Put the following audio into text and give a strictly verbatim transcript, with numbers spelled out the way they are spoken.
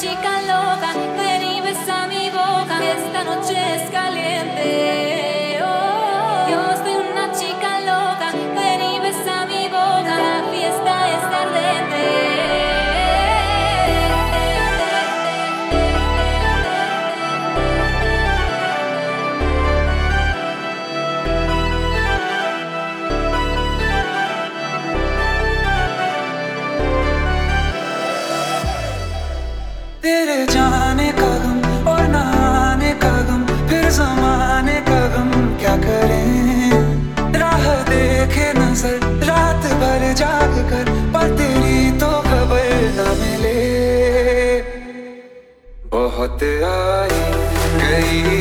chica loca, ven y besa mi boca, esta noche es caliente. Oh, yo soy una chica loca, ven y besa mi boca, la fiesta es ardente. तेरे जाने का गम और ना आने का गम, फिर जमाने का गम क्या करें। राह देखे नजर रात भर जाग कर, पर तेरी तो खबर न मिले। बहुत आई गई